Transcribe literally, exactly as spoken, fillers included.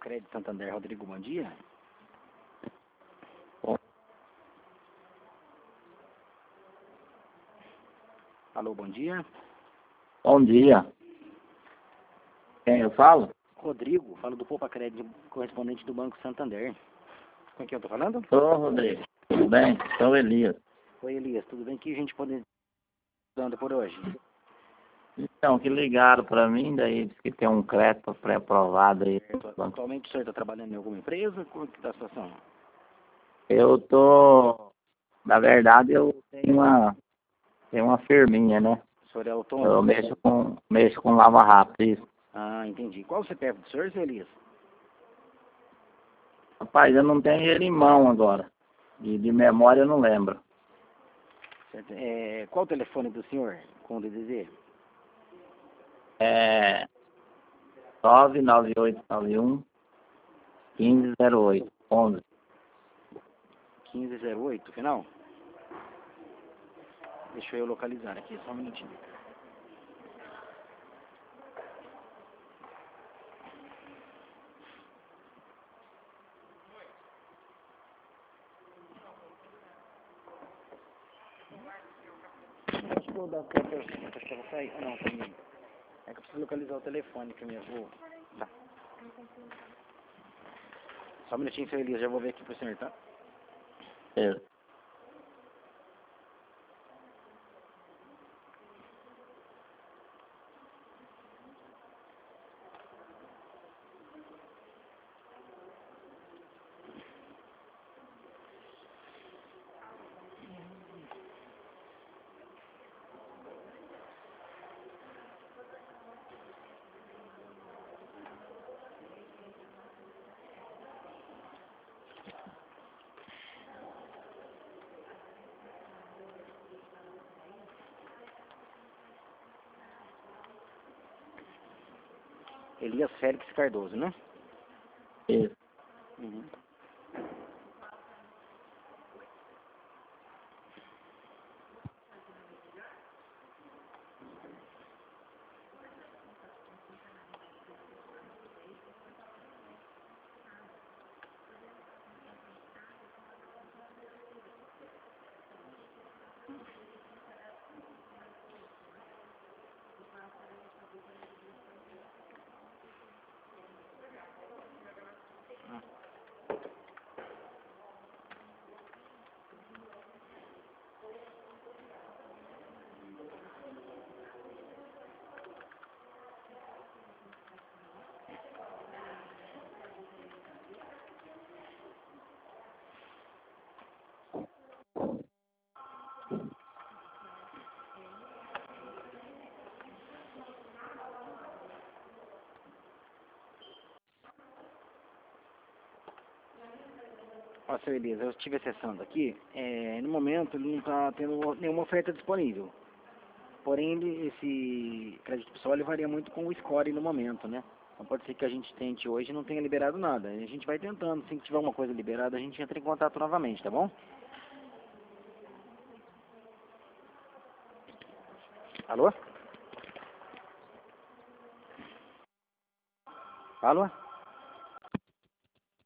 Crédito Santander, Rodrigo, bom dia. Alô, bom dia. Bom dia. Quem eu falo? Rodrigo, falo do Poupa Crédito, correspondente do Banco Santander. Com quem eu tô falando? Ô, Rodrigo. Tudo bem? Sou Elias. Oi, Elias, tudo bem? O que a gente pode dando por hoje? Então, que ligaram para mim, daí disse que tem um crédito pré-aprovado aí. Atualmente o senhor está trabalhando em alguma empresa? Como que está a situação? Eu tô... Na verdade, eu tenho uma... Tenho uma firminha, né? O senhor é autônomo? Eu mexo com... Mexo com lava rápido, isso. Ah, entendi. Qual o C P F do senhor, seu Elias? Rapaz, eu não tenho ele em mão agora. E de memória eu não lembro. Certo. É, qual o telefone do senhor com o D D Z? É... nove nove oito nove um, quinze zero oito, onze. quinze zero oito, final? Deixa eu localizar aqui, só um minutinho. Deixa eu dar a conta, acho que eu vou sair. Ah, não, tem. É que eu preciso localizar o telefone que eu me vou. Tá. Só um minutinho, seu Elias, já vou ver aqui pro senhor, tá? É. Elias Félix Cardoso, né? Isso. Uhum. Ó, seu Elias, eu estive acessando aqui, é, no momento ele não está tendo nenhuma oferta disponível. Porém, ele, esse crédito pessoal ele varia muito com o score no momento, né? Então pode ser que a gente tente hoje e não tenha liberado nada. A gente vai tentando, assim que tiver uma coisa liberada, a gente entra em contato novamente, tá bom? Alô? Alô?